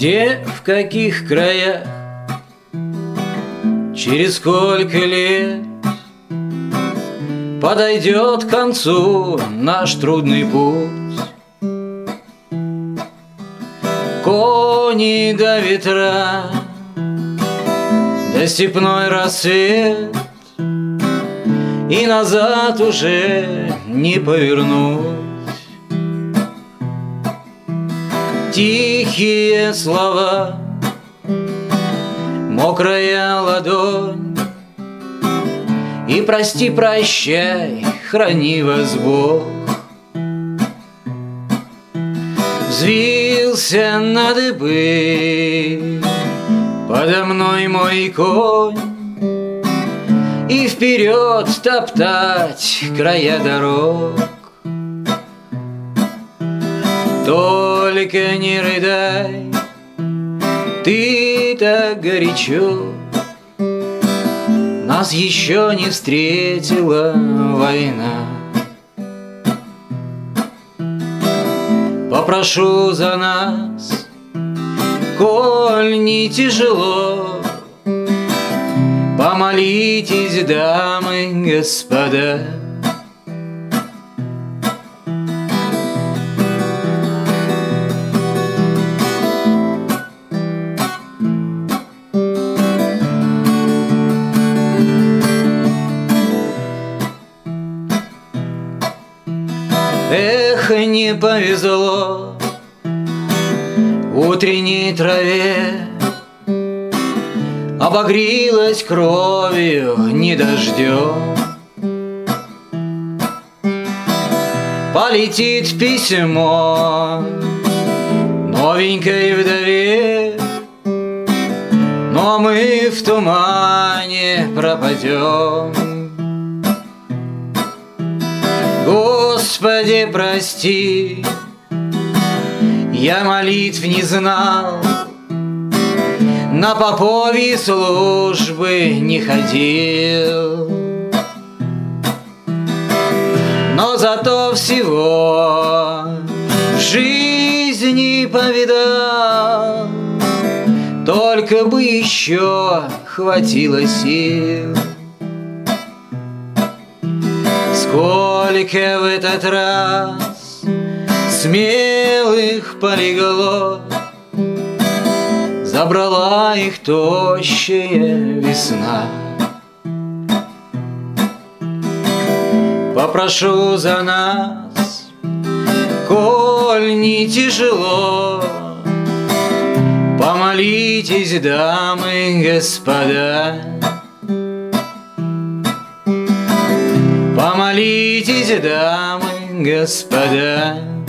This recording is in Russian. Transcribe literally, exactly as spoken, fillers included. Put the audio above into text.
Где, в каких краях, через сколько лет подойдет к концу наш трудный путь? Кони до ветра, да степной рассвет, и назад уже не повернуть. Тихие слова, мокрая ладонь, и прости, прощай, храни вас Бог. Взвился на дыбы подо мной мой конь, и вперед топтать края дорог. Только не рыдай, ты так горячо, нас еще не встретила война. Попрошу за нас, коль не тяжело, помолитесь, дамы, господа. Эх, не повезло утренней траве, обогрелась кровью не дождем. Полетит письмо новенькой вдове, но мы в тумане пропадем. Господи, прости, я молитв не знал, на поповьи службы не ходил, но зато всего в жизни повидал, только бы еще хватило сил. Сколько в этот раз смелых полегло, забрала их тощая весна. Попрошу за нас, коль не тяжело, помолитесь, дамы, господа. Помолитесь, дамы, господа.